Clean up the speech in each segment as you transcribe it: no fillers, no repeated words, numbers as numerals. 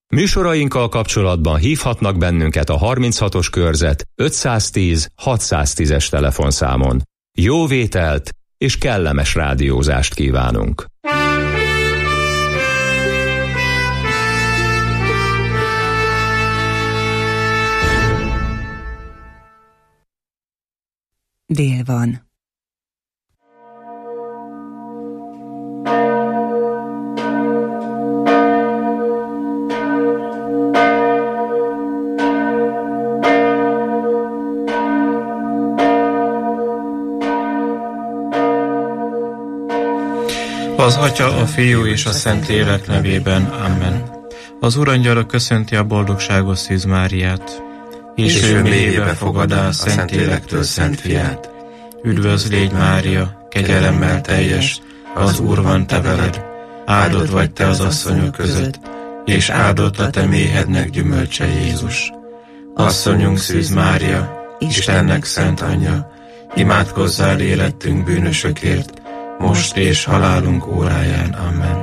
Műsorainkkal kapcsolatban hívhatnak bennünket a 36-os körzet 510 610-es telefonszámon. Jó vételt és kellemes rádiózást kívánunk! Dél van. Az Atya, a Fiú és a Szentlélek nevében. Amen. Az Urangyala köszönti a boldogságos Szűz Máriát, és ő mélyébe fogadá a Szentlélektől Szent Fiát. Üdvözl légy, Mária, kegyelemmel teljes, az Úr van te veled, áldott vagy te az asszonyok között, és áldott a te méhednek gyümölcse Jézus. Asszonyunk Szűz Mária, Istennek szent anyja, imádkozzál érettünk bűnösökért, most és halálunk óráján. Amen.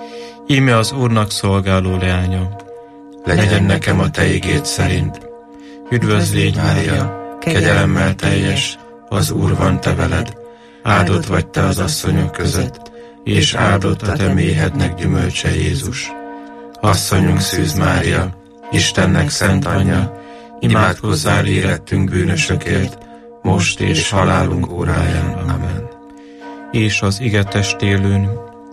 Íme az Úrnak szolgáló leánya, legyen nekem a te igéd szerint. Üdvözl légy, Mária, kegyelemmel teljes, az Úr van te veled, áldott vagy te az asszonyok között, és áldott a te méhednek gyümölcse Jézus. Asszonyunk Szűz Mária, Istennek szent anyja, imádkozzál érettünk bűnösökért, most és halálunk óráján. Amen. És az ige testélőn,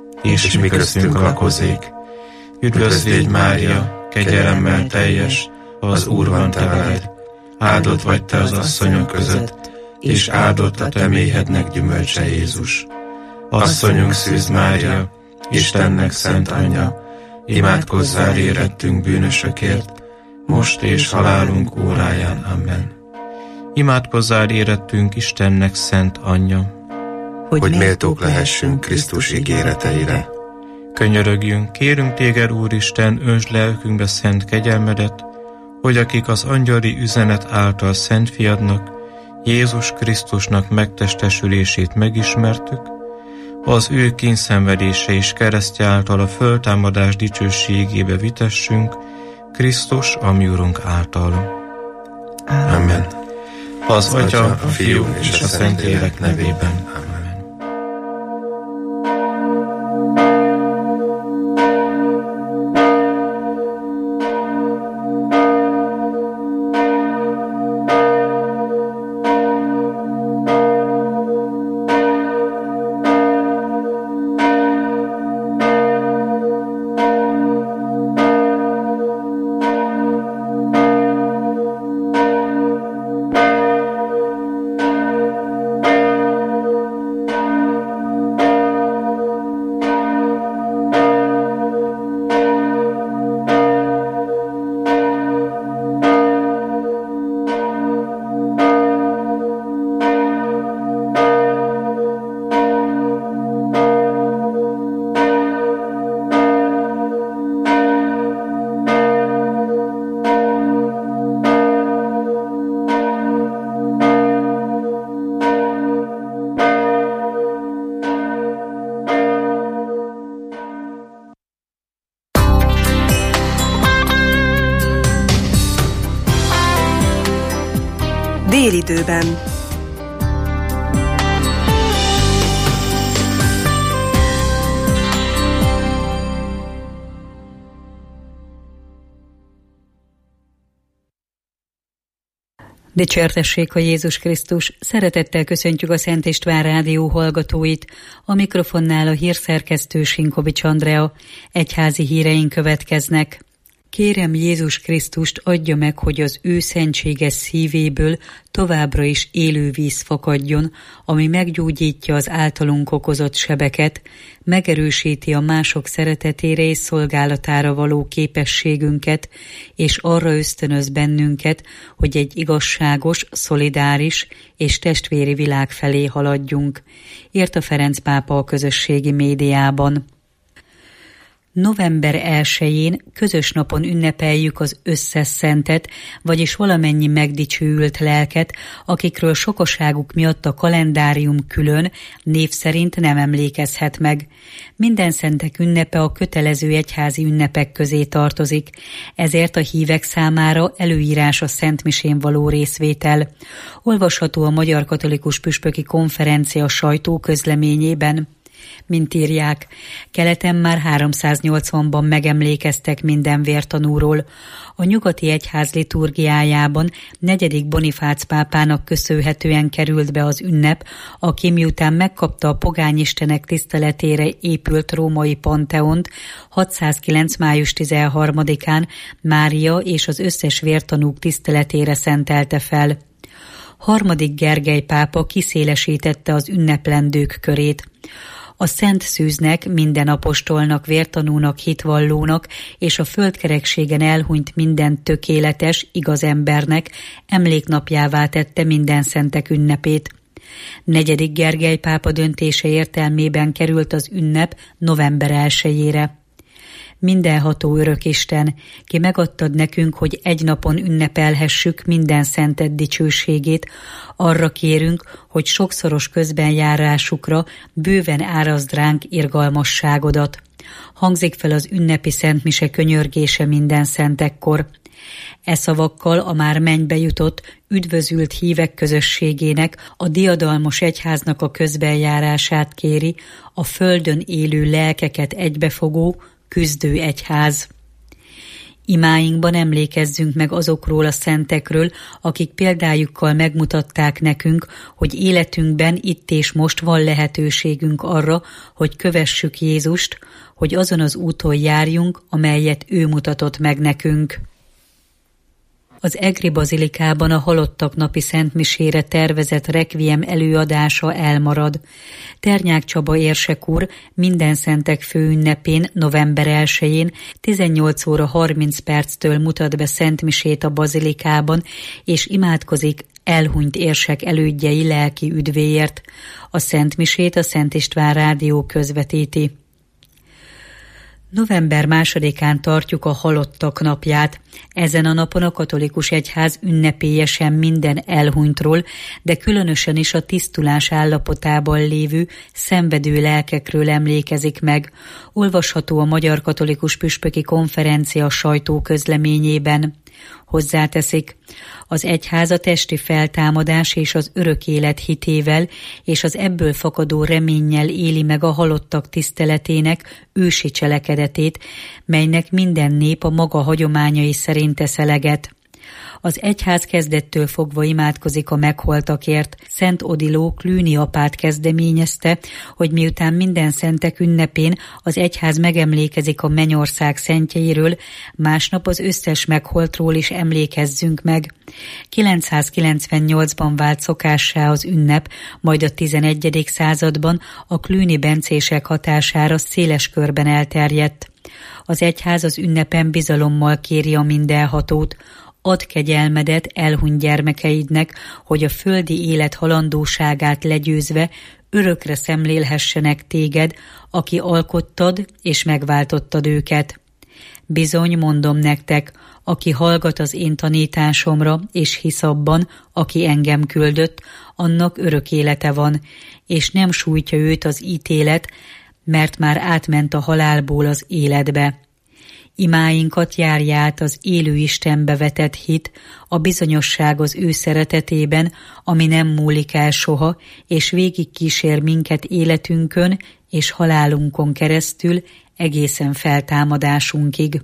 és mi köztünk lakozék. Üdvözl légy, Mária, kegyelemmel teljes, az Úr van te veled, áldott vagy te az asszonyok között, és áldott a te méhednek gyümölcse Jézus. Asszonyunk Szűz Mária, Istennek szent anyja, imádkozzál érettünk bűnösökért, most és halálunk óráján. Amen. Imádkozzál érettünk Istennek szent anyja, hogy méltók lehessünk Krisztus ígéreteire. Könyörögjünk, kérünk téged, Úristen, öntsd lelkünkbe szent kegyelmedet, hogy akik az angyali üzenet által Szent Fiadnak, Jézus Krisztusnak megtestesülését megismertük, az ő kíndszenvedése és keresztje által a föltámadás dicsőségébe vitessünk, Krisztus, a mi Urunk által. Amen. Az Atya, a Fiú és a Szentlélek nevében. Amen. Délidőben. Dicsértessék a Jézus Krisztus! Szeretettel köszöntjük a Szent István Rádió hallgatóit. A mikrofonnál a hírszerkesztő Sinkovics Andrea. Egyházi híreink következnek. Kérem Jézus Krisztust, adja meg, hogy az ő szentséges szívéből továbbra is élő víz fakadjon, ami meggyógyítja az általunk okozott sebeket, megerősíti a mások szeretetére és szolgálatára való képességünket, és arra ösztönöz bennünket, hogy egy igazságos, szolidáris és testvéri világ felé haladjunk, írta Ferenc pápa a közösségi médiában. November 1-én közös napon ünnepeljük az összes szentet, vagyis valamennyi megdicsőült lelket, akikről sokaságuk miatt a kalendárium külön, név szerint nem emlékezhet meg. Minden szentek ünnepe a kötelező egyházi ünnepek közé tartozik, ezért a hívek számára előírás a szentmisén való részvétel. Olvasható a Magyar Katolikus Püspöki Konferencia sajtóközleményében. Mint írják, keleten már 380-ban megemlékeztek minden vértanúról. A nyugati egyház liturgiájában 4. Bonifác pápának köszönhetően került be az ünnep, aki miután megkapta a pogányistenek tiszteletére épült római Panteont, 609. május 13-án Mária és az összes vértanúk tiszteletére szentelte fel. 3. Gergely pápa kiszélesítette az ünneplendők körét. A Szent Szűznek, minden apostolnak, vértanúnak, hitvallónak és a földkerekségen elhunyt minden tökéletes, igaz embernek emléknapjává tette minden szentek ünnepét. 4. Gergely pápa döntése értelmében került az ünnep november 1-ére. Mindenható Örökisten, ki megadtad nekünk, hogy egy napon ünnepelhessük minden szented dicsőségét, arra kérünk, hogy sokszoros közbenjárásukra bőven árazd ránk irgalmasságodat. Hangzik fel az ünnepi szentmise könyörgése minden szentekkor. E szavakkal a már mennybe jutott, üdvözült hívek közösségének, a diadalmos egyháznak a közbenjárását kéri a földön élő lelkeket egybefogó, küzdő egyház. Imáinkban emlékezzünk meg azokról a szentekről, akik példájukkal megmutatták nekünk, hogy életünkben itt és most van lehetőségünk arra, hogy kövessük Jézust, hogy azon az úton járjunk, amelyet ő mutatott meg nekünk. Az Egri Bazilikában a halottak napi szentmisére tervezett rekviem előadása elmarad. Ternyák Csaba érsek úr minden szentek főünnepén, november 1-én 18 óra 30 perctől mutat be szentmisét a Bazilikában, és imádkozik elhunyt érsek elődjei lelki üdvéért. A szentmisét a Szent István Rádió közvetíti. November 2-án tartjuk a halottak napját. Ezen a napon a katolikus egyház ünnepélyesen minden elhunytról, de különösen is a tisztulás állapotában lévő, szenvedő lelkekről emlékezik meg. Olvasható a Magyar Katolikus Püspöki Konferencia sajtóközleményében. Hozzáteszik, az egyház a testi feltámadás és az örök élet hitével és az ebből fakadó reménnyel éli meg a halottak tiszteletének ősi cselekedetét, melynek minden nép a maga hagyományai szerint tesz eleget. Az egyház kezdettől fogva imádkozik a meghaltakért. Szent Odiló Klüni apát kezdeményezte, hogy miután minden szentek ünnepén az egyház megemlékezik a mennyország szentjeiről, másnap az összes megholtról is emlékezzünk meg. 998-ban vált szokássá az ünnep, majd a 11. században a klüni bencések hatására széles körben elterjedt. Az egyház az ünnepen bizalommal kéri a mindenhatót: add kegyelmedet elhunyt gyermekeidnek, hogy a földi élet halandóságát legyőzve örökre szemlélhessenek téged, aki alkottad és megváltottad őket. Bizony, mondom nektek, aki hallgat az én tanításomra, és hisz abban, aki engem küldött, annak örök élete van, és nem sújtja őt az ítélet, mert már átment a halálból az életbe. Imáinkat járj át az élő Istenbe vetett hit, a bizonyosság az ő szeretetében, ami nem múlik el soha, és végig kísér minket életünkön és halálunkon keresztül egészen feltámadásunkig.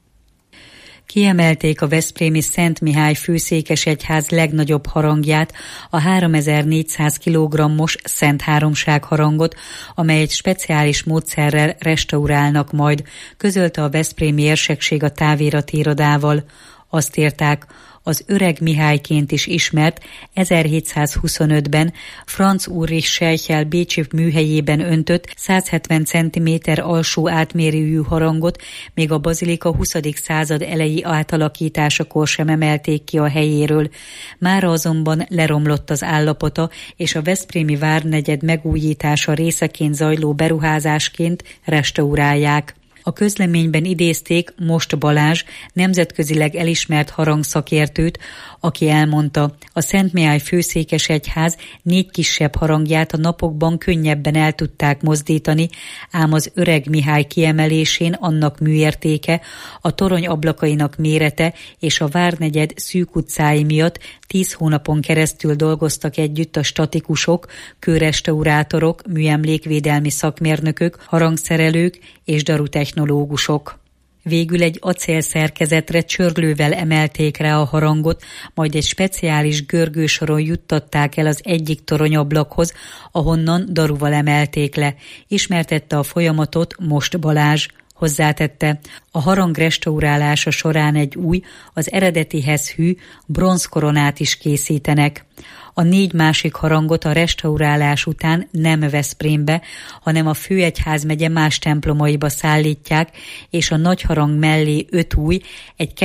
Kiemelték a veszprémi Szent Mihály főszékesegyház legnagyobb harangját, a 3400 kg-os Szent Háromság harangot, amely egy speciális módszerrel restaurálnak majd, közölte a veszprémi érsekség a táviratirodával. Azt írták, az öreg Mihályként is ismert 1725-ben Franz Ulrich Scheichel bécsi műhelyében öntött 170 cm alsó átmérőjű harangot még a bazilika 20. század elejé átalakításakor sem emelték ki a helyéről. Mára azonban leromlott az állapota, és a veszprémi várnegyed megújítása részeként zajló beruházásként restaurálják. A közleményben idézték Most Balázs, nemzetközileg elismert harangszakértőt, aki elmondta, a Szentmihály főszékesegyház 4 kisebb harangját a napokban könnyebben el tudták mozdítani, ám az Öreg Mihály kiemelésén annak műértéke, a torony ablakainak mérete és a várnegyed szűk utcái miatt 10 hónapon keresztül dolgoztak együtt a statikusok, kőrestaurátorok, műemlékvédelmi szakmérnökök, harangszerelők és darutechnológusok. Végül egy acélszerkezetre csörlővel emelték rá a harangot, majd egy speciális görgősoron juttatták el az egyik toronyablakhoz, ahonnan daruval emelték le. Ismertette a folyamatot Most Balázs. Hozzátette, a harang restaurálása során egy új, az eredetihez hű bronzkoronát is készítenek. A 4 másik harangot a restaurálás után nem Veszprémbe, hanem a főegyházmegye más templomaiba szállítják, és a nagy harang mellé 5 új, egy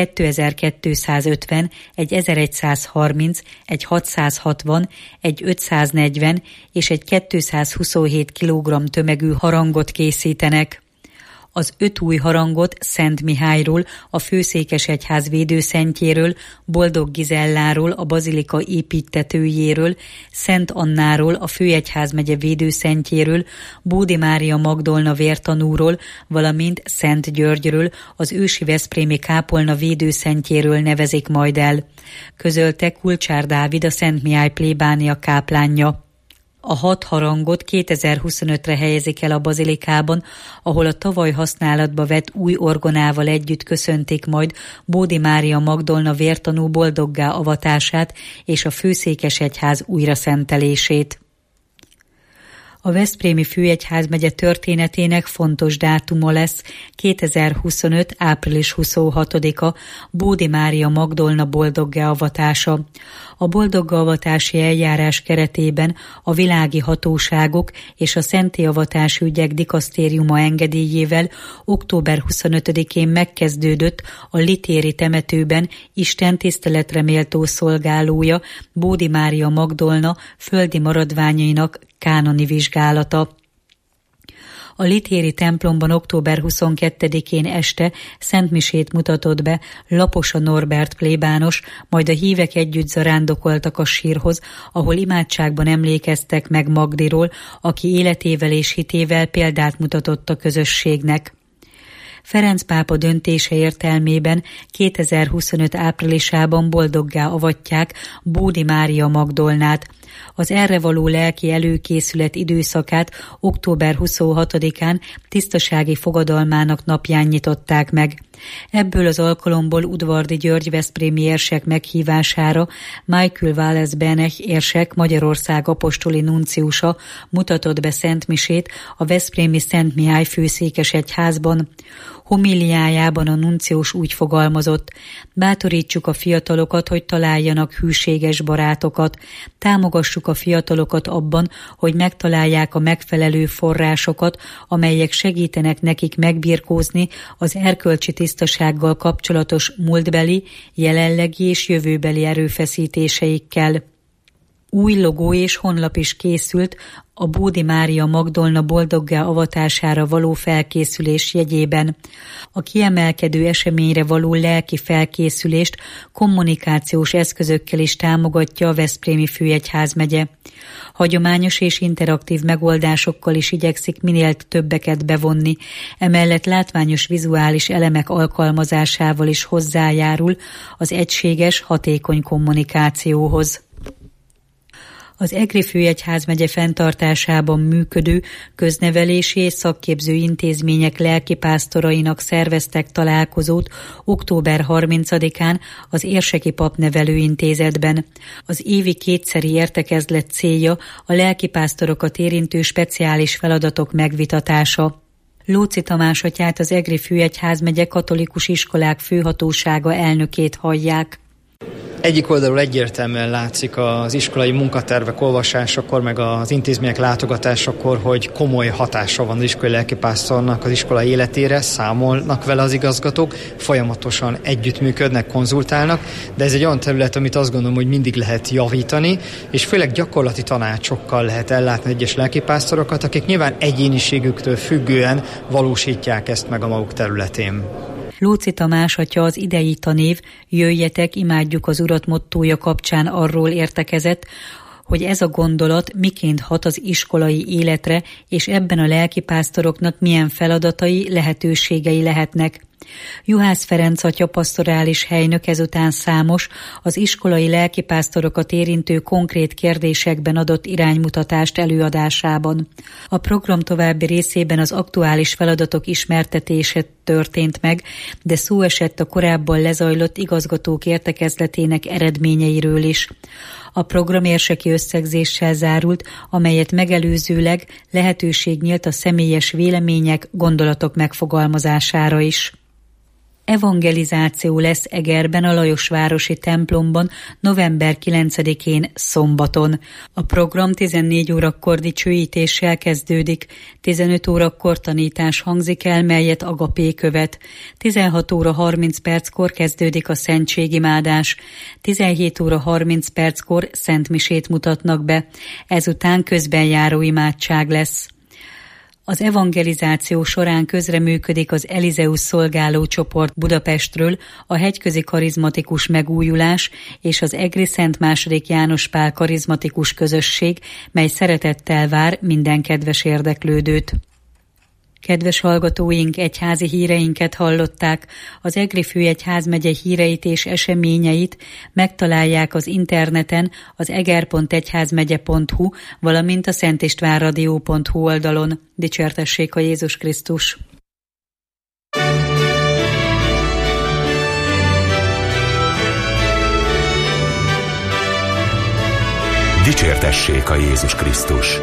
2250, egy 1130, egy 660, egy 540 és egy 227 kg tömegű harangot készítenek. Az 5 új harangot Szent Mihályról, a főszékesegyház védőszentjéről, Boldog Gizelláról, a bazilika építtetőjéről, Szent Annáról, a főegyházmegye védőszentjéről, Bódi Mária Magdolna vértanúról, valamint Szent Györgyről, az ősi veszprémi kápolna védőszentjéről nevezik majd el. Közölte Kulcsár Dávid, a Szent Mihály plébánia káplánja. A 6 harangot 2025-re helyezik el a bazilikában, ahol a tavaly használatba vett új orgonával együtt köszöntik majd Bódi Mária Magdolna vértanú boldoggá avatását és a főszékesegyház újraszentelését. A veszprémi főegyházmegye történetének fontos dátuma lesz 2025. április 26-a, Bódi Mária Magdolna boldoggá avatása. A boldoggá avatási eljárás keretében a világi hatóságok és a szentélyavatási ügyek dikasztériuma engedélyével október 25-én megkezdődött a Litéri temetőben Isten tiszteletre méltó szolgálója, Bódi Mária Magdolna földi maradványainak kánoni vizsgálata. A Litéri templomban október 22-én este szentmisét mutatott be Laposa Norbert plébános, majd a hívek együtt zarándokoltak a sírhoz, ahol imádságban emlékeztek meg Magdiról, aki életével és hitével példát mutatott a közösségnek. Ferenc pápa döntése értelmében 2025 áprilisában boldoggá avatják Bódi Mária Magdolnát. Az erre való lelki előkészület időszakát október 26-án tisztasági fogadalmának napján nyitották meg. Ebből az alkalomból Udvardi György veszprémi érsek meghívására Michael Wallace Benech érsek Magyarország apostoli nunciusa mutatott be szentmisét a veszprémi Szent Mihály főszékesegyházban. Homiliájában a nuncius úgy fogalmazott: bátorítsuk a fiatalokat, hogy találjanak hűséges barátokat, támogassuk a fiatalokat abban, hogy megtalálják a megfelelő forrásokat, amelyek segítenek nekik megbirkózni az erkölcsi tisztasággal kapcsolatos múltbeli, jelenlegi és jövőbeli erőfeszítéseikkel. Új logó és honlap is készült a Bódi Mária Magdolna boldoggá avatására való felkészülés jegyében. A kiemelkedő eseményre való lelki felkészülést kommunikációs eszközökkel is támogatja a veszprémi főegyházmegye. Hagyományos és interaktív megoldásokkal is igyekszik minél többeket bevonni, emellett látványos vizuális elemek alkalmazásával is hozzájárul az egységes, hatékony kommunikációhoz. Az Egri főegyházmegye fenntartásában működő köznevelési és szakképző intézmények lelkipásztorainak szerveztek találkozót október 30-án az Érseki Papnevelőintézetben. Az évi 2-szeri értekezlet célja a lelkipásztorokat érintő speciális feladatok megvitatása. Lóczy Tamás atyát, az Egri főegyházmegye katolikus iskolák főhatósága elnökét hallják. Egyik oldalról egyértelműen látszik az iskolai munkatervek olvasásakor, meg az intézmények látogatásakor, hogy komoly hatása van az iskolai lelkipásztornak az iskola életére, számolnak vele az igazgatók, folyamatosan együttműködnek, konzultálnak, de ez egy olyan terület, amit azt gondolom, hogy mindig lehet javítani, és főleg gyakorlati tanácsokkal lehet ellátni egyes lelkipásztorokat, akik nyilván egyéniségüktől függően valósítják ezt meg a maguk területén. Lóczy Tamás atya az idei tanév Jöjjetek, imádjuk az Urat mottója kapcsán arról értekezett, hogy ez a gondolat miként hat az iskolai életre, és ebben a lelkipásztoroknak milyen feladatai, lehetőségei lehetnek. Juhász Ferenc atya pastorális helynök ezután számos, az iskolai lelkipásztorokat érintő konkrét kérdésekben adott iránymutatást előadásában. A program további részében az aktuális feladatok ismertetése történt meg, de szó esett a korábban lezajlott igazgatók értekezletének eredményeiről is. A program érseki összegzéssel zárult, amelyet megelőzőleg lehetőség nyílt a személyes vélemények, gondolatok megfogalmazására is. Evangelizáció lesz Egerben a Lajosvárosi templomban november 9-én szombaton. A program 14 órakor dicsőítéssel kezdődik, 15 órakor tanítás hangzik el, melyet Agapé követ. 16 óra 30 perckor kezdődik a szentségimádás, 17 óra 30 perckor szentmisét mutatnak be, ezután közbenjáró imádság lesz. Az evangelizáció során közreműködik az Elizeus szolgáló csoport Budapestről, a Hegyközi Karizmatikus Megújulás és az Egri Szent II. János Pál karizmatikus közösség, mely szeretettel vár minden kedves érdeklődőt. Kedves hallgatóink, egyházi híreinket hallották. Az Egri Főegyházmegye híreit és eseményeit megtalálják az interneten az eger.egyházmegye.hu, valamint a szentistvánradio.hu oldalon. Dicsértessék a Jézus Krisztus! Dicsértessék a Jézus Krisztus!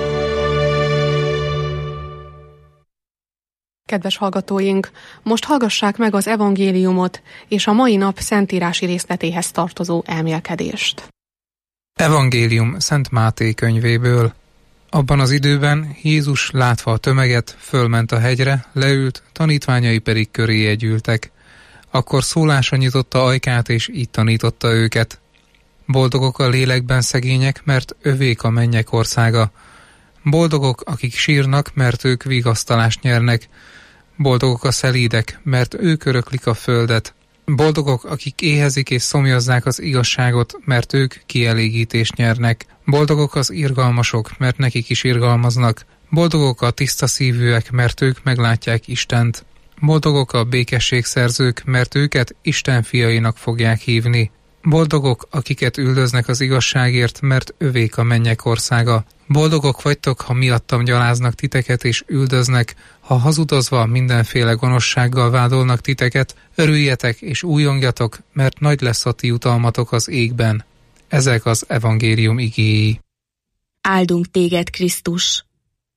Kedves hallgatóink, most hallgassák meg az evangéliumot és a mai nap szentírási részletéhez tartozó elmélkedést. Evangélium Szent Máté könyvéből. Abban az időben Jézus látva a tömeget, fölment a hegyre, leült, tanítványai pedig köréje gyűltek. Akkor szólásra nyitotta ajkát, és így tanította őket. Boldogok a lélekben szegények, mert övék a mennyek országa. Boldogok, akik sírnak, mert ők vigasztalást nyernek. Boldogok a szelídek, mert ők öröklik a földet. Boldogok, akik éhezik és szomjazzák az igazságot, mert ők kielégítést nyernek. Boldogok az irgalmasok, mert nekik is irgalmaznak. Boldogok a tiszta szívűek, mert ők meglátják Istent. Boldogok a békességszerzők, mert őket Isten fiainak fogják hívni. Boldogok, akiket üldöznek az igazságért, mert övék a mennyek országa. Boldogok vagytok, ha miattam gyaláznak titeket és üldöznek, ha hazudozva mindenféle gonoszsággal vádolnak titeket, örüljetek és újongjatok, mert nagy lesz a ti jutalmatok az égben. Ezek az evangélium igéi. Áldunk téged, Krisztus!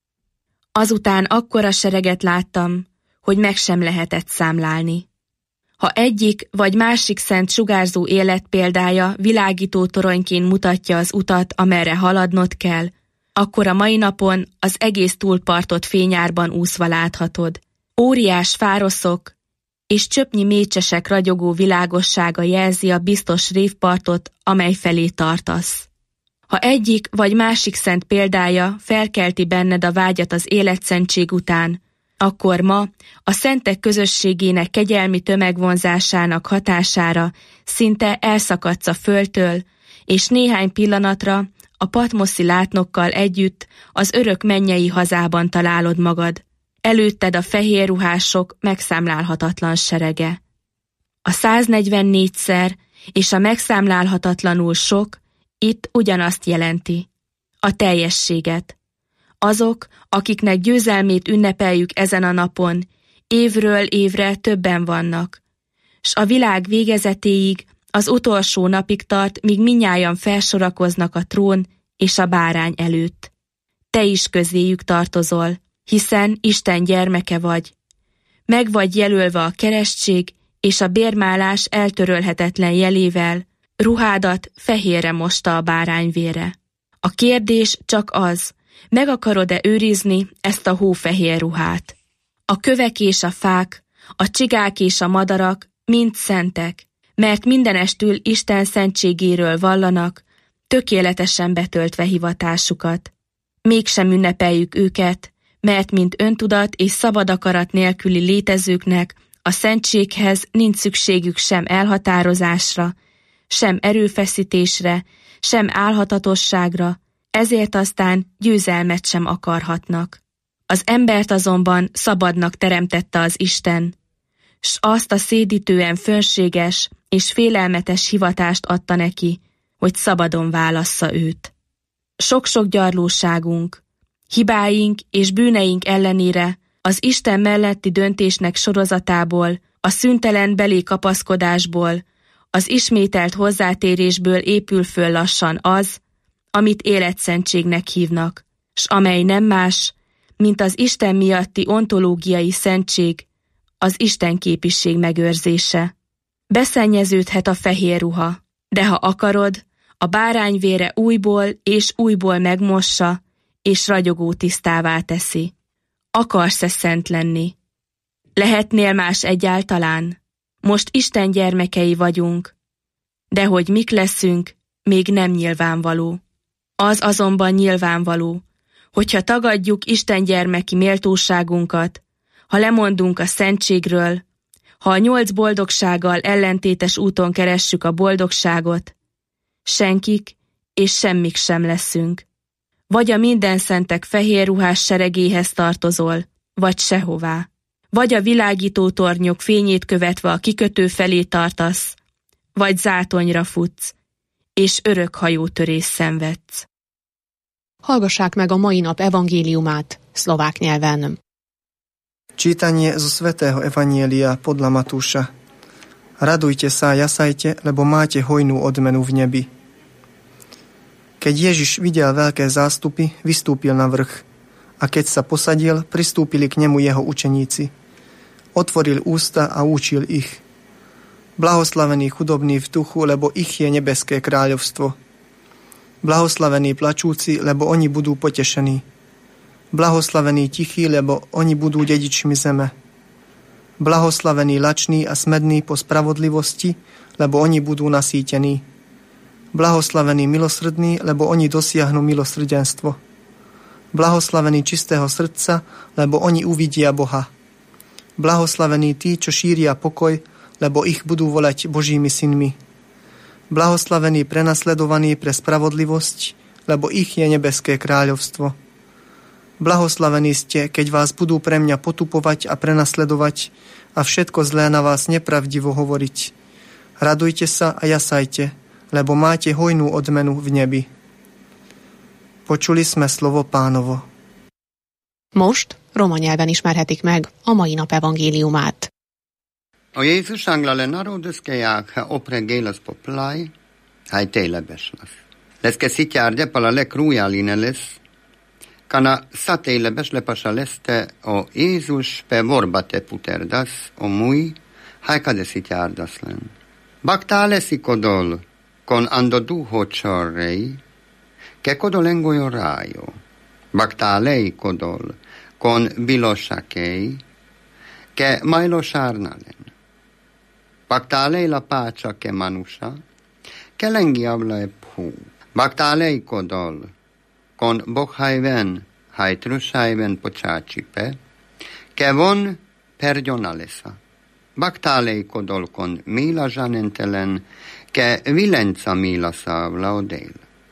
Azután akkora sereget láttam, hogy meg sem lehetett számlálni. Ha egyik vagy másik szent sugárzó életpéldája világító toronyként mutatja az utat, amerre haladnod kell, akkor a mai napon az egész túlpartot fényárban úszva láthatod. Óriás fároszok és csöpnyi mécsesek ragyogó világossága jelzi a biztos révpartot, amely felé tartasz. Ha egyik vagy másik szent példája felkelti benned a vágyat az életszentség után, akkor ma a szentek közösségének kegyelmi tömegvonzásának hatására szinte elszakadsz a földtől, és néhány pillanatra a patmoszi látnokkal együtt az örök mennyei hazában találod magad. Előtted a fehér ruhások megszámlálhatatlan serege. A 144-szer és a megszámlálhatatlanul sok itt ugyanazt jelenti. A teljességet. Azok, akiknek győzelmét ünnepeljük ezen a napon, évről évre többen vannak, s a világ végezetéig, az utolsó napig tart, míg mindnyájan felsorakoznak a trón és a bárány előtt. Te is közéjük tartozol, hiszen Isten gyermeke vagy. Meg vagy jelölve a keresztség és a bérmálás eltörölhetetlen jelével, ruhádat fehérre mosta a bárányvére. A kérdés csak az, meg akarod-e őrizni ezt a hófehér ruhát? A kövek és a fák, a csigák és a madarak mind szentek, mert mindenestül Isten szentségéről vallanak, tökéletesen betöltve hivatásukat. Mégsem ünnepeljük őket, mert mint öntudat és szabad akarat nélküli létezőknek a szentséghez nincs szükségük sem elhatározásra, sem erőfeszítésre, sem álhatatosságra, ezért aztán győzelmet sem akarhatnak. Az embert azonban szabadnak teremtette az Isten, s azt a szédítően fönséges és félelmetes hivatást adta neki, hogy szabadon válassza őt. Sok-sok gyarlóságunk, hibáink és bűneink ellenére az Isten melletti döntésnek sorozatából, a szüntelen belé kapaszkodásból, az ismételt hozzátérésből épül föl lassan az, amit életszentségnek hívnak, s amely nem más, mint az Isten miatti ontológiai szentség, az istenképiség megőrzése. Beszennyeződhet a fehér ruha, de ha akarod, a bárányvére újból és újból megmossa, és ragyogó tisztává teszi. Akarsz-e szent lenni? Lehetnél más egyáltalán? Most Isten gyermekei vagyunk, de hogy mik leszünk, még nem nyilvánvaló. Az azonban nyilvánvaló, hogyha tagadjuk Isten gyermeki méltóságunkat, ha lemondunk a szentségről, ha a 8 boldogsággal ellentétes úton keressük a boldogságot, senkik és semmik sem leszünk. Vagy a minden szentek fehér ruhás seregéhez tartozol, vagy sehová. Vagy a világító tornyok fényét követve a kikötő felé tartasz, vagy zátonyra futsz, és örök hajótörés szenvedsz. Hallgassák meg a mai nap evangéliumát szlovák nyelven. Čítanie zo svätého evanjelia podľa Matúša. Radujte sa a jasajte, lebo máte hojnú odmenu v nebi. Keď Ježiš videl veľké zástupy, vystúpil na vrch, a keď sa posadil, pristúpili k nemu jeho učeníci. Otvoril ústa a učil ich. Blahoslavení chudobní v duchu, lebo ich je nebeské kráľovstvo. Blahoslavení plačúci, lebo oni budú potešení. Blahoslavení tichí, lebo oni budú dedičmi zeme. Blahoslavení lační a smední po spravodlivosti, lebo oni budú nasýtení. Blahoslavení milosrdní, lebo oni dosiahnu milosrdenstvo. Blahoslavení čistého srdca, lebo oni uvidia Boha. Blahoslavení tí, čo šíria pokoj, lebo ich budú volať Božími synmi. Blahoslavení prenasledovaní pre spravodlivosť, lebo ich je nebeské kráľovstvo. Blahoslavení ste, keď vás budú pre mňa potupovať a prenasledovať a všetko zlé na vás nepravdivo hovoriť. Radujte sa a jasajte, lebo máte hojnú odmenu v nebi. Počuli sme slovo Pánovo. Most roma nyelven ismerhetik meg a mai nap evangéliumát. A Jézus anglale naroduskeják, ha opregélas poplaj, haj tejlebeslas. Leske szitjárde pala lekrújáline lesz, kana szatejlebes lepasa leszte a Jézus pe vorbate puterdas, o mui, hajkade szitjárdas len. Baktá leszi kodol, kon ando duho csarrei, ke kodol engoyo rájo. Baktá lej kodol, kon bilosakei, ke majlo sárnalen. Baktá lej la pácsa ke manusa, ke lengi abla e phu. Baktá lej kodol, kon bokhajven, hajtrushajven pocsácsipe, ke von perdjonalesa. Baktá lej kodol, kon mila zsanentelen, ke vilenca mila szávla odél.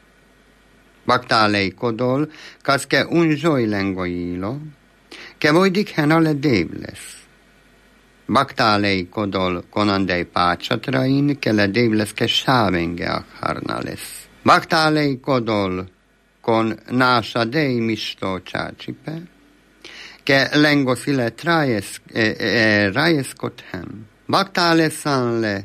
Baktá lej kodol, kas ke unzsoj lengoilo, ke vojdik henale dév lesz. Baktá lej kodol, konandej pácsatrain, ke le dév lesz ke sávenge akharna lesz. Baktá lej kodol, kon nása dej misto csácsipe, ke lengosile rájeszkodhem. Baktá lesan le,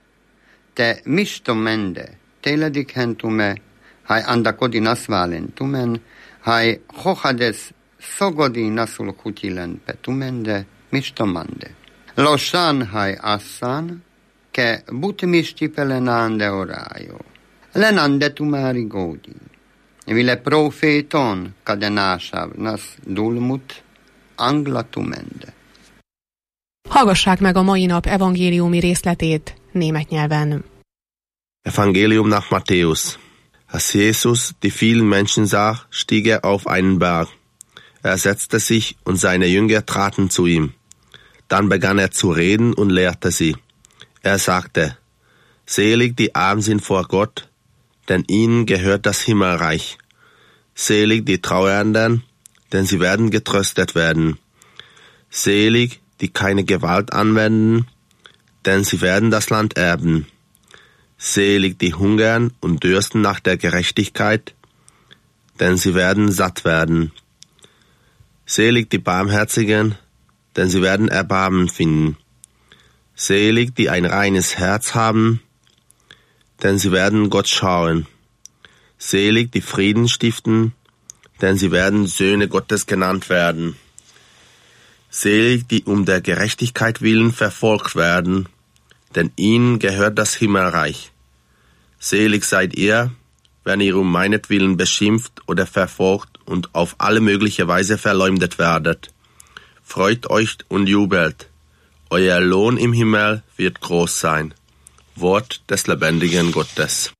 te misto mende, téledik hentume, haj andakodi nasválentumen, haj hohades szogodi nasul hutilen petumende, misto mande. Losan haj assan, che butmisti pelenande oraio. Lenande tumari godi. Vile profeton kadenásávnas dulmut anglatumende. Hallgassák meg a mai nap evangéliumi részletét német nyelven. Evangelium nach Matthäus. Als Jesus die vielen Menschen sah, stieg er auf einen Berg. Er setzte sich und seine Jünger traten zu ihm. Dann begann er zu reden und lehrte sie. Er sagte, selig die arm sind vor Gott, denn ihnen gehört das Himmelreich. Selig die Trauernden, denn sie werden getröstet werden. Selig die keine Gewalt anwenden, denn sie werden das Land erben. Selig die hungern und dürsten nach der Gerechtigkeit, denn sie werden satt werden. Selig die Barmherzigen, denn sie werden Erbarmen finden. Selig die ein reines Herz haben, denn sie werden Gott schauen. Selig die Frieden stiften, denn sie werden Söhne Gottes genannt werden. Selig die um der Gerechtigkeit willen verfolgt werden, denn ihnen gehört das Himmelreich. Selig seid ihr, wenn ihr um meinetwillen beschimpft oder verfolgt und auf alle mögliche Weise verleumdet werdet. Freut euch und jubelt. Euer Lohn im Himmel wird groß sein. Wort des lebendigen Gottes.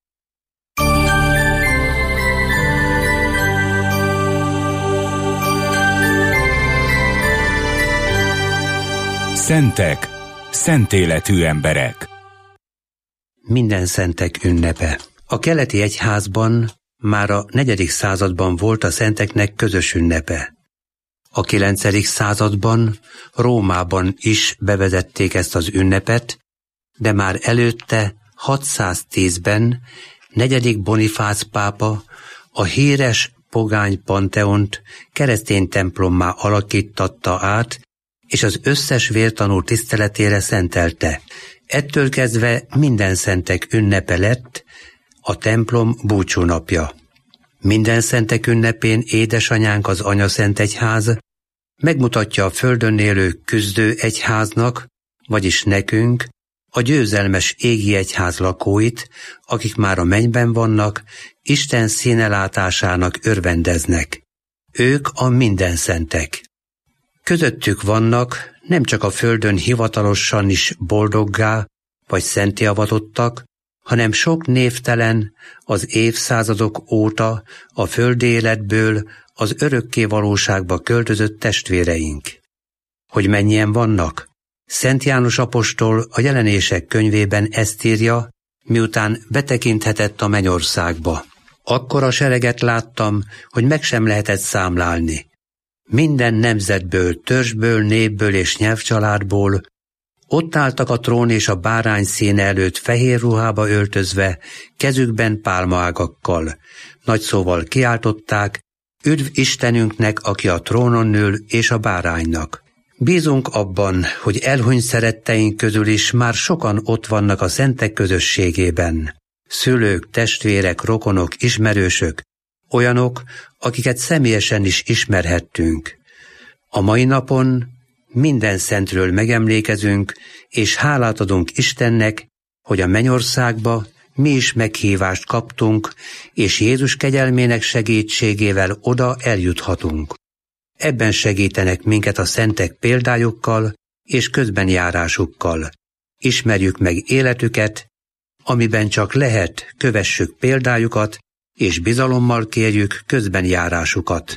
Szentek, szentéletű emberek. Minden szentek ünnepe. A keleti egyházban már a 4. században volt a szenteknek közös ünnepe. A 9. században Rómában is bevezették ezt az ünnepet, de már előtte 610-ben 4. Bonifác pápa a híres pogány panteont keresztény templommá alakítatta át, és az összes vértanú tiszteletére szentelte. Ettől kezdve minden szentek ünnepe lett, a templom búcsúnapja. Minden szentek ünnepén édesanyánk az Anyaszentegyház megmutatja a földön élő küzdő egyháznak, vagyis nekünk, a győzelmes égi egyház lakóit, akik már a mennyben vannak, Isten színelátásának örvendeznek. Ők a minden szentek. Közöttük vannak nem csak a földön hivatalosan is boldoggá vagy szenté avatottak, hanem sok névtelen, az évszázadok óta a földi életből az örökké valóságba költözött testvéreink. Hogy mennyien vannak? Szent János apostol a Jelenések könyvében ezt írja, miután betekinthetett a mennyországba. Akkora sereget láttam, hogy meg sem lehetett számlálni. Minden nemzetből, törzsből, népből és nyelvcsaládból ott álltak a trón és a bárány színe előtt fehér ruhába öltözve, kezükben pálmaágakkal. Nagy szóval kiáltották, üdv Istenünknek, aki a trónon ül, és a báránynak. Bízunk abban, hogy elhunyt szeretteink közül is már sokan ott vannak a szentek közösségében. Szülők, testvérek, rokonok, ismerősök, olyanok, akiket személyesen is ismerhettünk. A mai napon minden szentről megemlékezünk, és hálát adunk Istennek, hogy a mennyországba mi is meghívást kaptunk, és Jézus kegyelmének segítségével oda eljuthatunk. Ebben segítenek minket a szentek példájukkal és közbenjárásukkal. Ismerjük meg életüket, amiben csak lehet, kövessük példájukat, és bizalommal kérjük közbenjárásukat.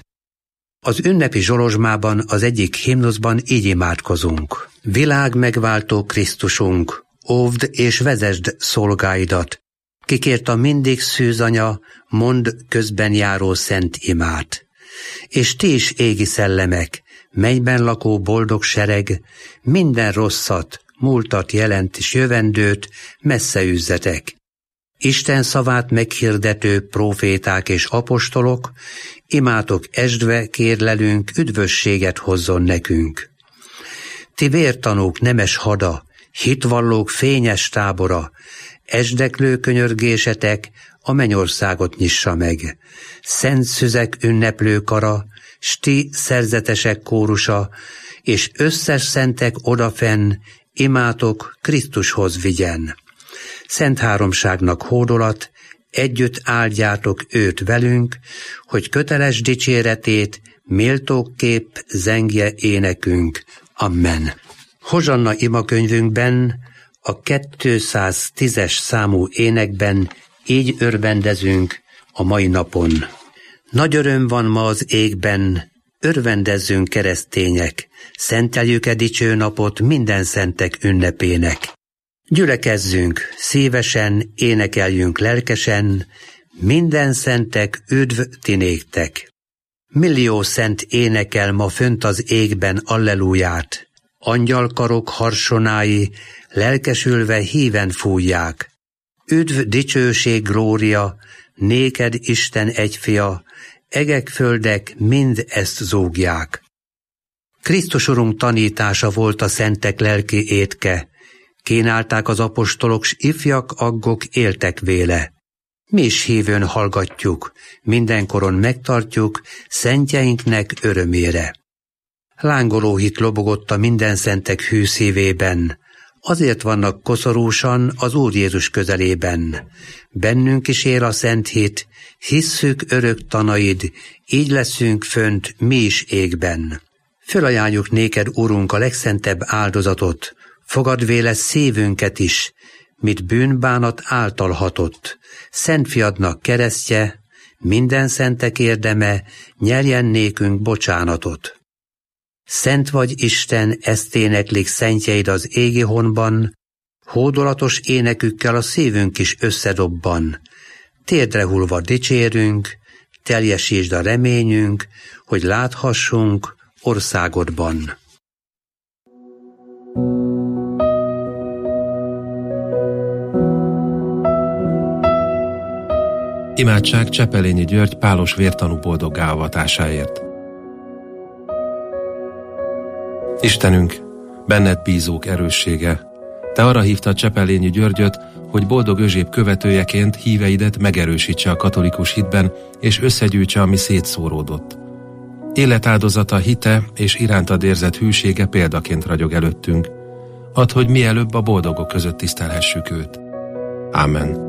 Az ünnepi zsolozsmában az egyik himnuszban így imádkozunk. Világ megváltó Krisztusunk, óvd és vezesd szolgáidat, kikért a mindig szűz anya, mondd közbenjáró szent imát. És ti is, égi szellemek, mennyben lakó boldog sereg, minden rosszat, múltat jelent és jövendőt messze üzzetek. Isten szavát meghirdető próféták és apostolok, imátok esdve kérlelünk, üdvösséget hozzon nekünk. Ti vértanúk nemes hada, hitvallók fényes tábora, esdeklő könyörgésetek a mennyországot nyissa meg. Szent szüzek ünneplő kara, s ti szerzetesek kórusa, és összes szentek odafenn, imátok Krisztushoz vigyen. Szent háromságnak hódolat, együtt áldjátok őt velünk, hogy köteles dicséretét méltóképp zengje énekünk. Amen. Hozsanna imakönyvünkben, a 210-es számú énekben így örvendezünk a mai napon. Nagy öröm van ma az égben, örvendezzünk keresztények, szenteljük-e dicső napot minden szentek ünnepének. Gyülekezzünk, szívesen, énekeljünk lelkesen, minden szentek üdv ti néktek. Millió szent énekel ma fönt az égben alleluját, angyalkarok harsonái lelkesülve híven fújják. Üdv, dicsőség, glória, néked Isten egyfia, egek, földek mind ezt zúgják. Krisztus Urunk tanítása volt a szentek lelki étke, kínálták az apostolok, s ifjak, aggok éltek véle. Mi is hívőn hallgatjuk, mindenkoron megtartjuk, szentjeinknek örömére. Lángoló hit lobogott a minden szentek hű szívében, azért vannak koszorúsan az Úr Jézus közelében. Bennünk is él a szent hit, hisszük örök tanaid, így leszünk fönt mi is égben. Fölajánljuk néked, Urunk, a legszentebb áldozatot, fogad véle szívünket is, mit bűnbánat által hatott. Szent fiadnak keresztje, minden szentek érdeme, nyerjen nékünk bocsánatot. Szent vagy Isten, ezt éneklik szentjeid az égi honban, hódolatos énekükkel a szívünk is összedobban. Térdre hullva dicsérünk, teljesítsd a reményünk, hogy láthassunk országodban. Imádság Csepelényi György pálos vértanú boldoggá avatásáért. Istenünk, benned bízók erőssége, te arra hívtad Csepelényi Györgyöt, hogy boldog Özséb követőjeként híveidet megerősítse a katolikus hitben, és összegyűjtse, ami szétszóródott. Életáldozata, hite és irántad érzett hűsége példaként ragyog előttünk. Add, hogy mielőbb a boldogok között tisztelhessük őt. Ámen.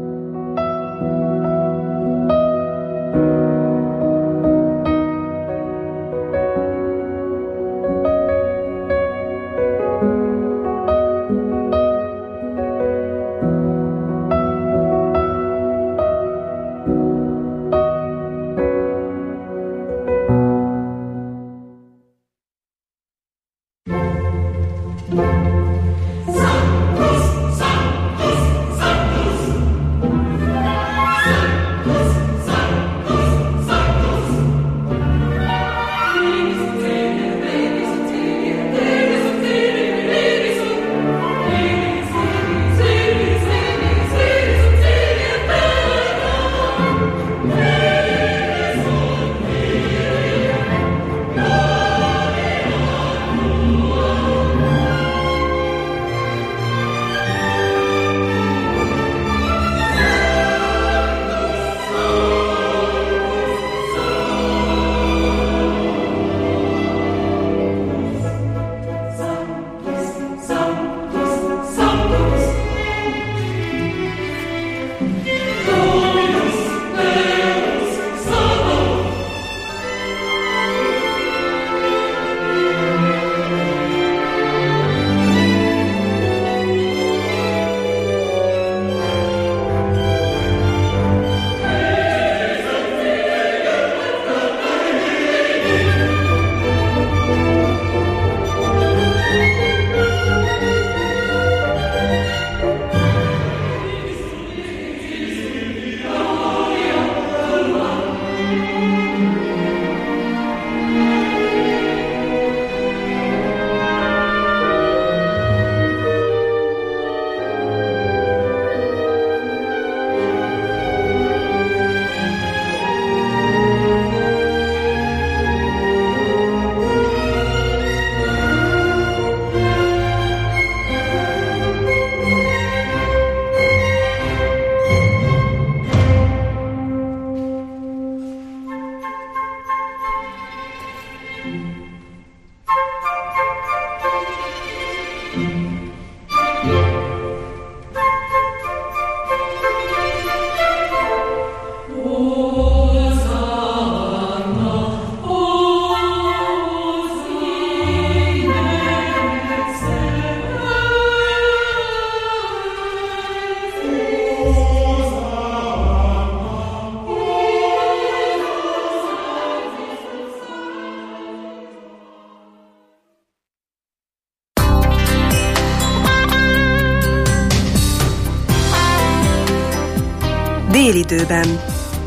Délidőben.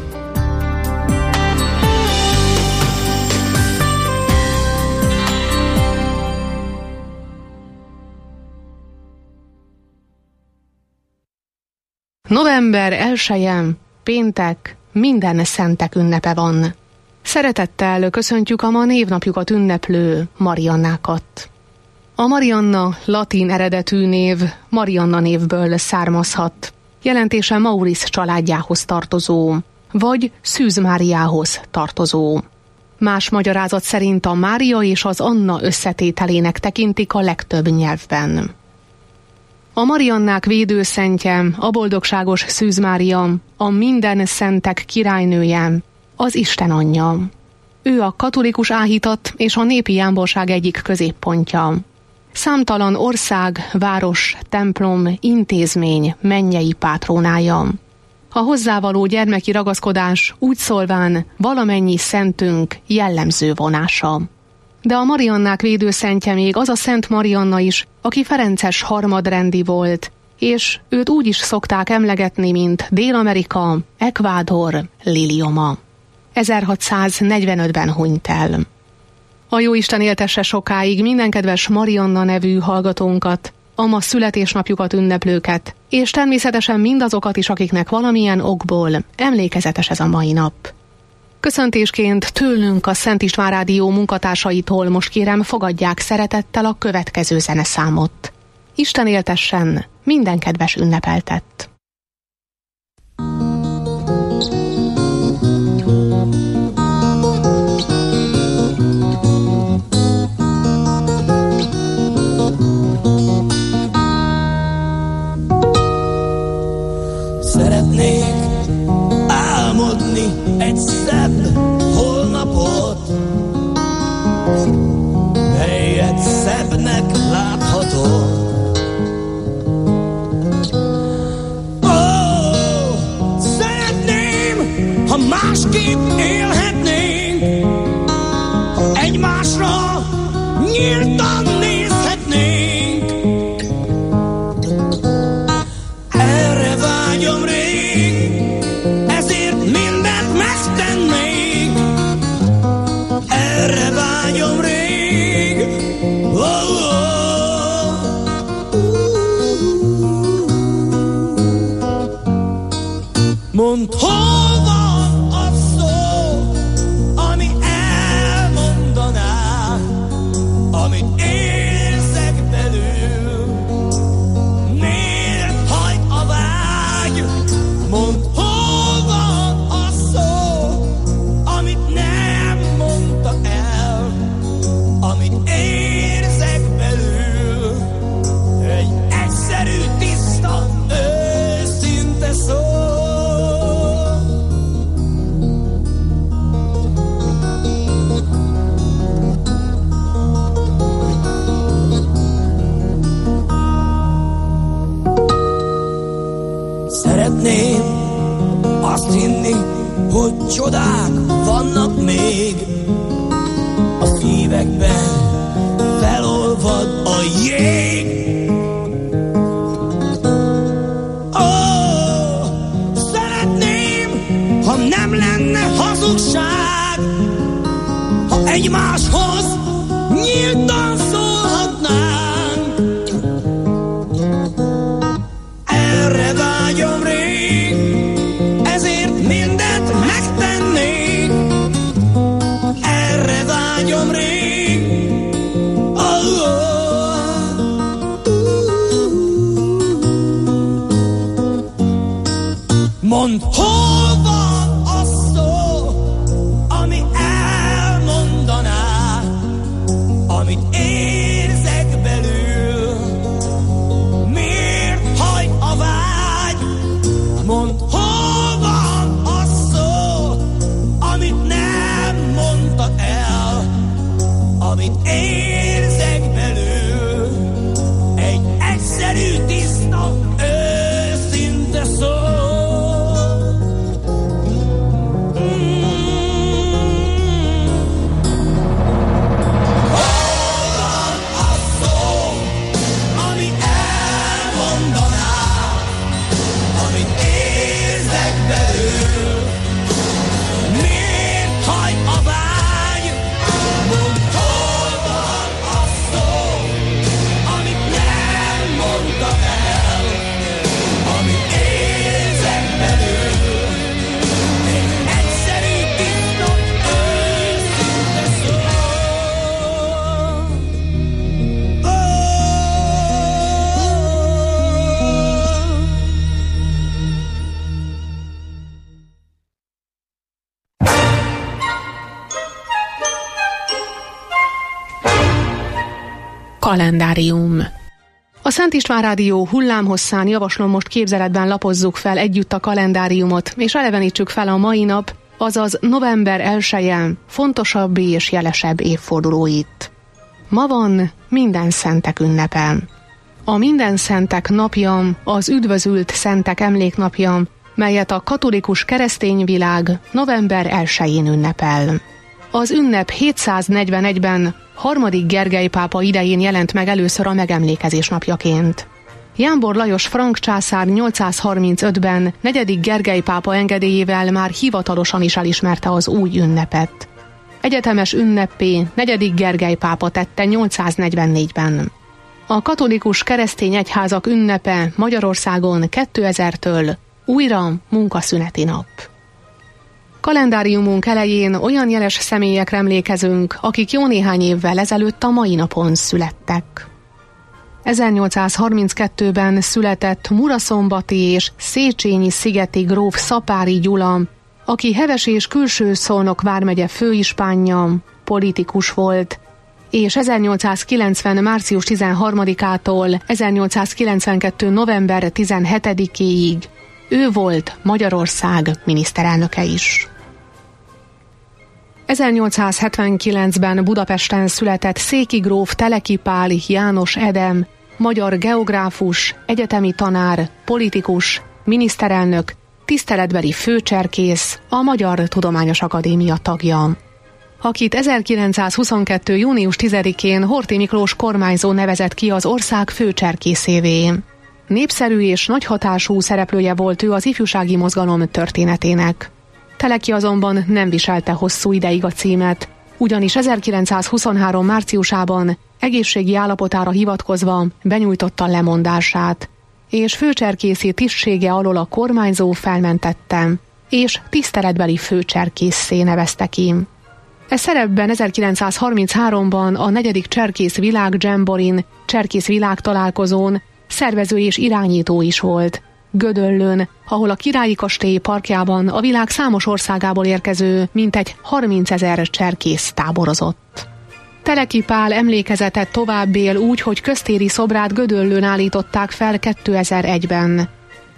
November 1-je, péntek, minden szentek ünnepe van. Szeretettel köszöntjük a ma névnapjukat ünneplő Mariannákat. A Marianna latin eredetű név Marianna névből származhat. Jelentése Maurice családjához tartozó, vagy Szűz Máriához tartozó. Más magyarázat szerint a Mária és az Anna összetételének tekintik a legtöbb nyelvben. A Mariannák védőszentje, a boldogságos Szűz Mária, a minden szentek királynője, az Isten anyja. Ő a katolikus áhítat és a népi jámborság egyik középpontja. Számtalan ország, város, templom, intézmény mennyei pátrónája. A hozzávaló gyermeki ragaszkodás úgy szólván valamennyi szentünk jellemző vonása. De a Mariannák védőszentje még az a Szent Marianna is, aki ferences harmadrendi volt, és őt úgy is szokták emlegetni, mint Dél-Amerika, Ekvádor lilioma. 1645-ben hunyt el. A Jóisten éltesse sokáig minden kedves Marianna nevű hallgatónkat, a ma születésnapjukat ünneplőket, és természetesen mindazokat is, akiknek valamilyen okból emlékezetes ez a mai nap. Köszöntésként tőlünk a Szent István Rádió munkatársaitól most kérem, fogadják szeretettel a következő zeneszámot. Isten éltessen minden kedves ünnepeltett! Szeretnék álmodni egy szebb holnapot, melyet szebbnek láthatok. Szeretném, ha másképp élhetnénk, ha egymásra nyíltan nézhetnénk. Erre vágyom rég, ezért mindent megtennék. Erre vágyom rég. Mondd, hol van a szó, ami elmondaná, amit érzek belül. Miért hajt a vágy? Mondd, hol van a szó, amit nem mondta el, amit érzek belül. Egy egyszerű, tiszta, őszinte szó. Szeretném azt hinni, hogy csodák vannak még a szívekben, felolvad a jég. Szeretném, ha nem lenne hazugság, ha egymáshoz nyíltan szólhatnánk. Erre vágyom rég, ezért mindent megtennék. Erre vágyom rég. Mondd, hol van a szó, ami elmondaná, amit érzek belül. Miért hajt a vágy? Mondd, hol van a szó, amit nem mondtad el, amit érzek belül. Egy egyszerű, tiszta, őszinte szó. Kalendárium. A Szent István Rádió hullámhosszán javaslom, most képzeletben lapozzuk fel együtt a kalendáriumot, és elevenítsük fel a mai nap, azaz november 1-je fontosabb és jelesebb évfordulóit. Ma van Minden Szentek ünnepe. A Minden Szentek napja az üdvözült szentek emléknapja, melyet a katolikus keresztény világ november 1-én ünnepel. Az ünnep 741-ben harmadik Gergely pápa idején jelent meg először a megemlékezés napjaként. Jámbor Lajos frank császár 835-ben negyedik Gergely pápa engedélyével már hivatalosan is elismerte az új ünnepet. Egyetemes ünneppé negyedik Gergely pápa tette 844-ben. A katolikus keresztény egyházak ünnepe Magyarországon 2000-től újra munkaszüneti nap. Kalendáriumunk elején olyan jeles személyekre emlékezünk, akik jó néhány évvel ezelőtt a mai napon születtek. 1832-ben született Muraszombati és Széchenyi szigeti gróf Szapáry Gyula, aki Heves és Külső-Szolnok vármegye főispánja, politikus volt, és 1890. március 13-ától 1892. november 17-éig ő volt Magyarország miniszterelnöke is. 1879-ben Budapesten született széki gróf Teleki Pál János Edem, magyar geográfus, egyetemi tanár, politikus, miniszterelnök, tiszteletbeli főcserkész, a Magyar Tudományos Akadémia tagja, akit 1922. június 10-én Horthy Miklós kormányzó nevezett ki az ország főcserkészévé. Népszerű és nagy hatású szereplője volt ő az ifjúsági mozgalom történetének. Teleki azonban nem viselte hosszú ideig a címet, ugyanis 1923. márciusában egészségi állapotára hivatkozva benyújtotta lemondását, és főcserkészi tisztsége alól a kormányzó felmentette, és tiszteletbeli főcserkészé nevezte ki. E szerepben 1933-ban a 4. Cserkész Világ Dzsemborin, Cserkész Világ találkozón szervező és irányító is volt, Gödöllőn, ahol a Királyi Kastély parkjában a világ számos országából érkező mintegy 30 000 cserkész táborozott. Teleki Pál emlékezetet tovább él úgy, hogy köztéri szobrát Gödöllőn állították fel 2001-ben.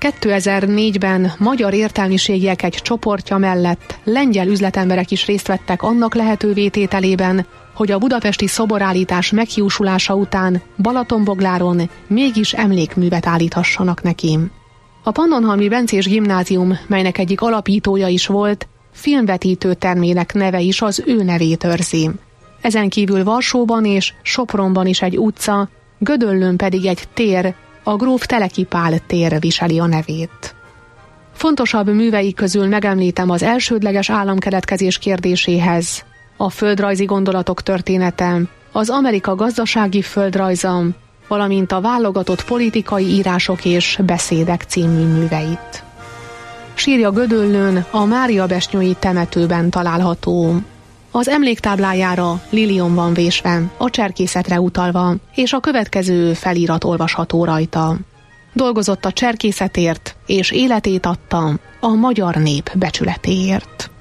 2004-ben magyar értelmiségiek egy csoportja mellett lengyel üzletemberek is részt vettek annak lehetővé tételében, hogy a budapesti szoborállítás meghiúsulása után Balatonbogláron mégis emlékművet állíthassanak neki. A Pannonhalmi Bencés Gimnázium, melynek egyik alapítója is volt, filmvetítő termének neve is az ő nevét őrzi. Ezen kívül Varsóban és Sopronban is egy utca, Gödöllőn pedig egy tér, a gróf Teleki Pál tér viseli a nevét. Fontosabb művei közül megemlítem az elsődleges államkeletkezés kérdéséhez, a földrajzi gondolatok története, az Amerika gazdasági földrajza, valamint a válogatott politikai írások és beszédek című műveit. Sírja Gödöllőn a Máriabesnyói temetőben található. Az emléktáblájára liliom van vésve, a cserkészetre utalva, és a következő felirat olvasható rajta. Dolgozott a cserkészetért, és életét adta a magyar nép becsületéért.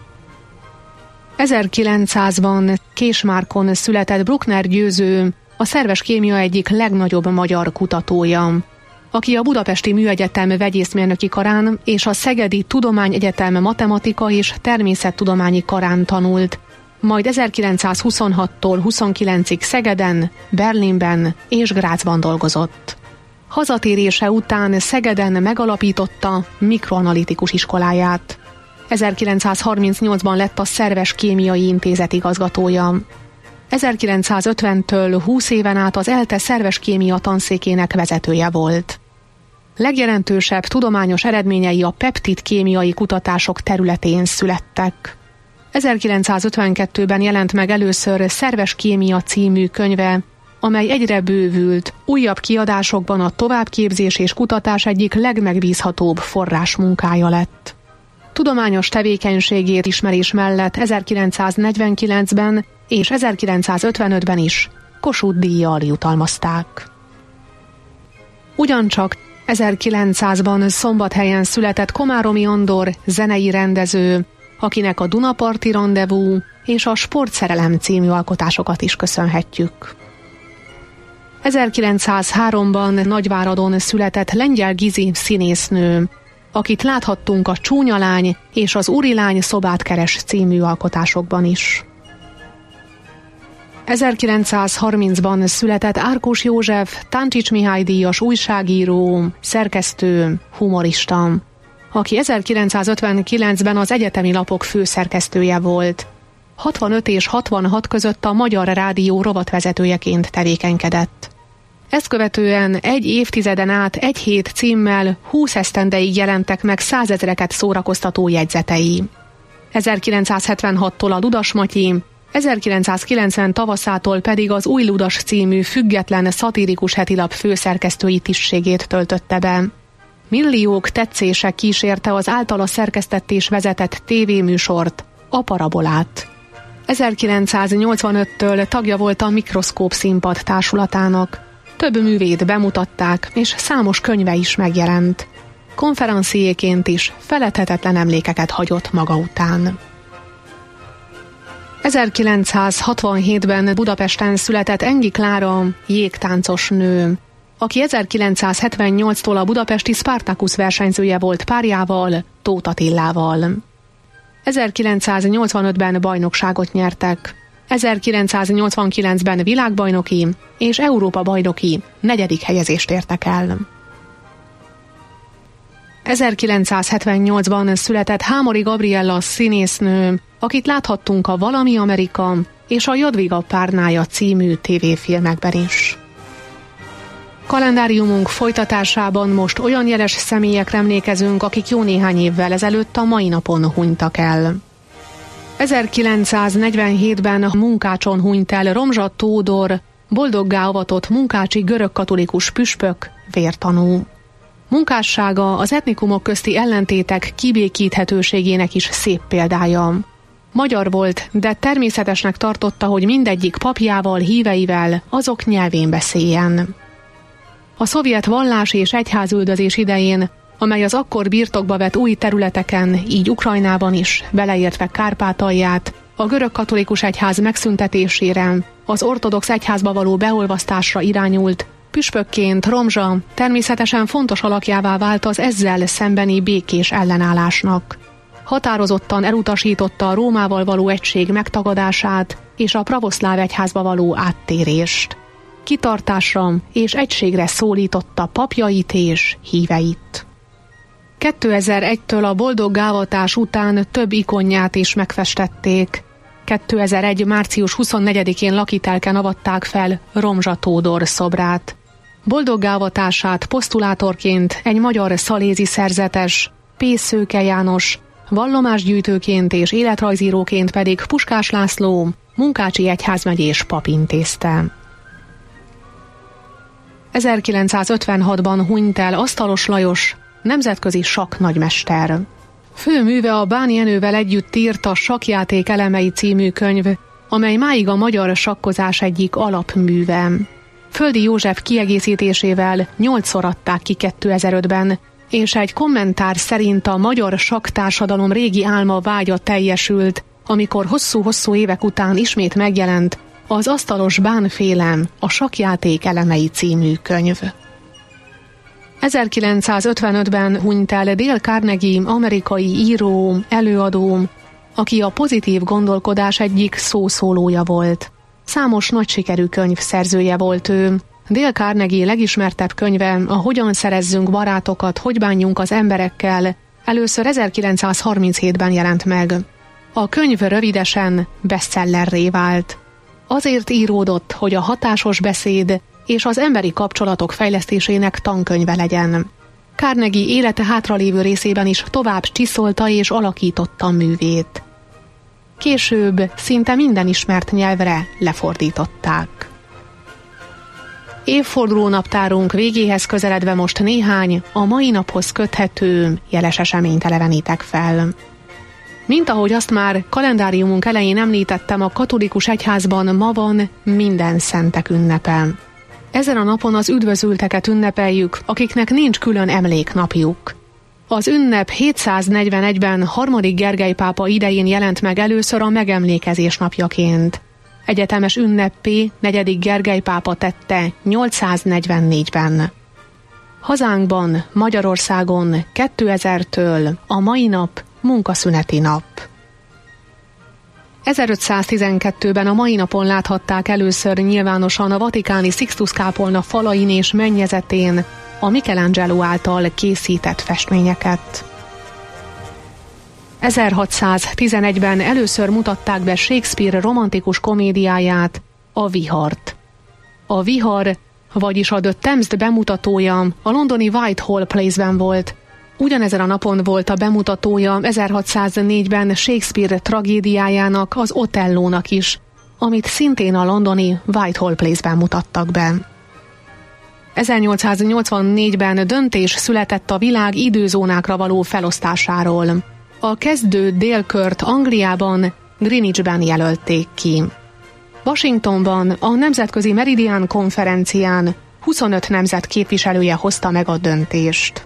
1900-ban Késmárkon született Bruckner Győző, a szerves kémia egyik legnagyobb magyar kutatója, aki a Budapesti Műegyetem vegyészmérnöki karán és a Szegedi Tudományegyetem matematika és természettudományi karán tanult, majd 1926-tól 29-ig Szegeden, Berlinben és Grazban dolgozott. Hazatérése után Szegeden megalapította mikroanalitikus iskoláját. 1938-ban lett a Szerves Kémiai Intézet igazgatója. 1950-től 20 éven át az ELTE szerves kémia tanszékének vezetője volt. Legjelentősebb tudományos eredményei a peptid kémiai kutatások területén születtek. 1952-ben jelent meg először Szerves kémia című könyve, amely egyre bővült, újabb kiadásokban a továbbképzés és kutatás egyik legmegbízhatóbb forrásmunkája lett. Tudományos tevékenységét ismerés mellett 1949-ben és 1955-ben is Kossuth-díjjal jutalmazták. Ugyancsak 1900-ban Szombathelyen született Komáromi Andor zenei rendező, akinek a Dunaparti Randevú és a Sportszerelem című alkotásokat is köszönhetjük. 1903-ban Nagyváradon született Lengyel Gizi színésznő, akit láthattunk a Csúnya lány és az Úrilány szobát keres című alkotásokban is. 1930-ban született Árkós József, Táncsics Mihály díjas újságíró, szerkesztő, humorista, aki 1959-ben az Egyetemi Lapok főszerkesztője volt. 65 és 66 között a Magyar Rádió rovatvezetőjeként tevékenykedett. Ezt követően egy évtizeden át egy hét címmel 20 esztendeig jelentek meg 100 000-eket szórakoztató jegyzetei. 1976-tól a Ludas Matyi, 1990 tavaszától pedig az Új Ludas című független szatirikus hetilap főszerkesztői tisztségét töltötte be. Milliók tetszése kísérte az általa szerkesztett és vezetett tévéműsort, a Parabolát. 1985-től tagja volt a Mikroszkóp Színpad társulatának. Több művét bemutatták, és számos könyve is megjelent. Konferenciéként is feledhetetlen emlékeket hagyott maga után. 1967-ben Budapesten született Engi Klára, jégtáncos nő, aki 1978-tól a budapesti Spartacus versenyzője volt párjával, Tóth Attillával. 1985-ben bajnokságot nyertek, 1989-ben világbajnoki és Európa-bajnoki 4. helyezést értek el. 1978-ban született Hámori Gabriella színésznő, akit láthattunk a Valami Amerika és a Jadwiga párnája című tévéfilmekben is. Kalendáriumunk folytatásában most olyan jeles személyekre emlékezünk, akik jó néhány évvel ezelőtt a mai napon hunytak el. 1947-ben a Munkácson hunyt el Romzsa Tódor, boldoggá avatott munkácsi görögkatolikus püspök, vértanú. Munkássága az etnikumok közti ellentétek kibékíthetőségének is szép példája. Magyar volt, de természetesnek tartotta, hogy mindegyik papjával, híveivel azok nyelvén beszéljen. A szovjet vallás és egyházüldözés idején, amely az akkor birtokba vett új területeken, így Ukrajnában is, beleértve Kárpátalját, a görögkatolikus egyház megszüntetésére, az ortodox egyházba való beolvasztásra irányult, püspökként Romzsa természetesen fontos alakjává vált az ezzel szembeni békés ellenállásnak. Határozottan elutasította a Rómával való egység megtagadását és a pravoszláv egyházba való áttérést. Kitartásra és egységre szólította papjait és híveit. 2001-től a boldog gávatás után több ikonját is megfestették. 2001. március 24-én lakitelken avatták fel Romzsa Tódor szobrát. Boldog gávatását posztulátorként egy magyar szalézi szerzetes, P. Szőke János, vallomásgyűjtőként és életrajzíróként pedig Puskás László, Munkácsi egyházmegyés pap intézte. 1956-ban hunyt el Asztalos Lajos, nemzetközi sakk nagymester. Fő műve a Báni Jenővel együtt írt a Sakkjáték elemei című könyv, amely máig a magyar sakkozás egyik alapműve. Földi József kiegészítésével 8-szor adták ki 2005-ben, és egy kommentár szerint a magyar sakktársadalom régi álma vágya teljesült, amikor hosszú-hosszú évek után ismét megjelent az Asztalos Bán-féle a Sakkjáték elemei című könyv. 1955-ben hunyt el Dale Carnegie, amerikai író, előadó, aki a pozitív gondolkodás egyik szószólója volt. Számos nagy sikerű könyv szerzője volt ő. Dale Carnegie legismertebb könyve a Hogyan szerezzünk barátokat, hogy bánjunk az emberekkel, először 1937-ben jelent meg. A könyv rövidesen bestsellerré vált. Azért íródott, hogy a hatásos beszéd és az emberi kapcsolatok fejlesztésének tankönyve legyen. Carnegie élete hátralévő részében is tovább csiszolta és alakította művét. Később szinte minden ismert nyelvre lefordították. Évfordulónaptárunk végéhez közeledve most néhány a mai naphoz köthető jeles eseményt elevenítek fel. Mint ahogy azt már kalendáriumunk elején említettem, a katolikus egyházban ma van minden szentek ünnepe. Ezen a napon az üdvözülteket ünnepeljük, akiknek nincs külön emléknapjuk. Az ünnep 741-ben 3. Gergely pápa idején jelent meg először a megemlékezés napjaként. Egyetemes ünneppé 4. Gergely pápa tette 844-ben. Hazánkban, Magyarországon 2000-től a mai nap munkaszüneti nap. 1512-ben a mai napon láthatták először nyilvánosan a vatikáni Sixtus-kápolna falain és mennyezetén a Michelangelo által készített festményeket. 1611-ben először mutatták be Shakespeare romantikus komédiáját, a Vihart. A Vihar, vagyis a The Thames bemutatója a londoni Whitehall Place-ben volt. Ugyanezen a napon volt a bemutatója 1604-ben Shakespeare tragédiájának, az Otellónak is, amit szintén a londoni Whitehall Place-ben mutattak be. 1884-ben döntés született a világ időzónákra való felosztásáról. A kezdő délkört Angliában, Greenwichben jelölték ki. Washingtonban a Nemzetközi Meridian konferencián 25 nemzet képviselője hozta meg a döntést.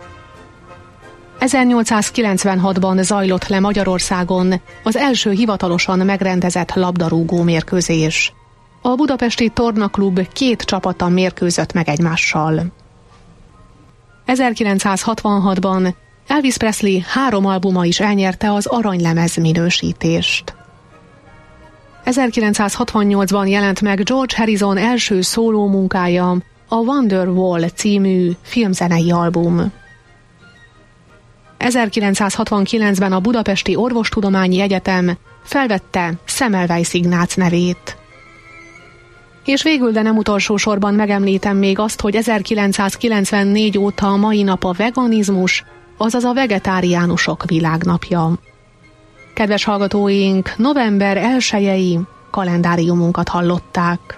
1896-ban zajlott le Magyarországon az első hivatalosan megrendezett labdarúgó mérkőzés. A budapesti Tornaklub 2 csapata mérkőzött meg egymással. 1966-ban Elvis Presley 3 albuma is elnyerte az aranylemez minősítést. 1968-ban jelent meg George Harrison első szóló munkája, a Wonderwall című filmzenei album. 1969-ben a Budapesti Orvostudományi Egyetem felvette Semmelweis Ignác nevét. És végül, de nem utolsó sorban megemlítem még azt, hogy 1994 óta a mai nap a veganizmus, azaz a vegetáriánusok világnapja. Kedves hallgatóink, november 1-i kalendáriumunkat hallották.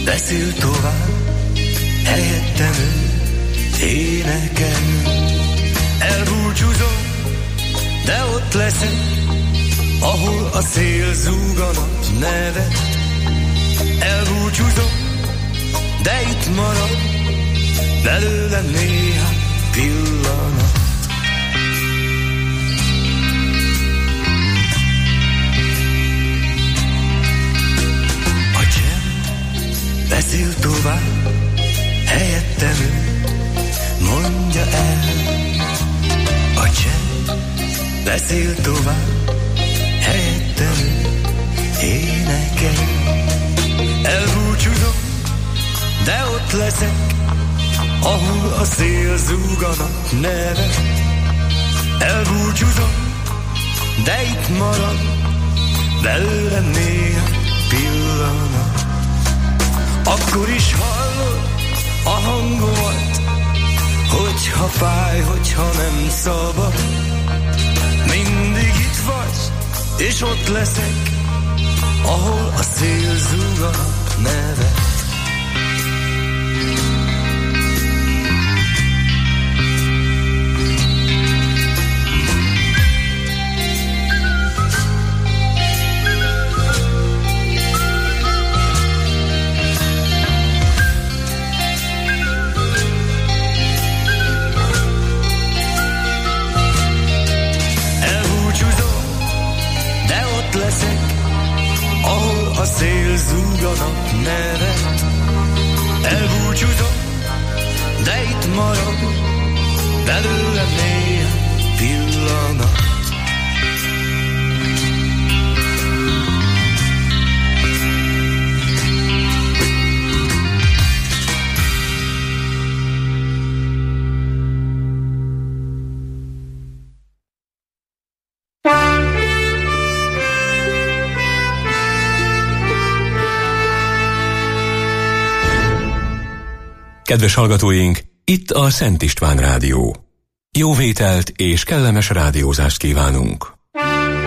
beszél tovább, helyettem ő énekel. Elbúcsúzom, de ott leszek, ahol a szél zúg a nap nevet. Elbúcsúzom, de itt marad belőlem néhány pillanat. A csend beszél tovább, helyettem ő mondja el. A csend beszél tovább, helyettem ő énekel. Elbúcsúzom, de ott leszek, ahol a szél zúg a nap nevet. Elbúcsúzom, de itt marad belőlem néhány pillanat. Akkor is hallod a hangomat, hogyha fáj, hogyha nem szabad. Mindig itt vagy, és ott leszek, ahol a szél zúg a nap nevet. Leszek, ahol a szél zúg a nap nevet. Elbúcsúzom, de itt marad belőlem néhány pillanat. Kedves hallgatóink, itt a Szent István Rádió. Jó vételt és kellemes rádiózást kívánunk!